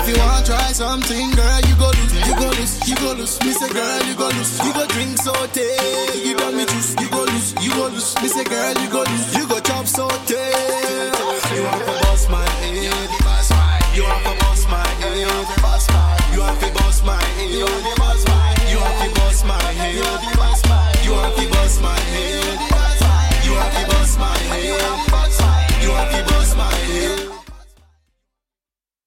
If you wanna try something, girl, you go lose, you go lose, you go lose. Me say, girl, you go lose, you go drink saute. You got me juice, you go lose, you go lose. Me say, girl, you go lose, you go chop saute. You want to bust my head, you want to bust my head, you want to bust my head.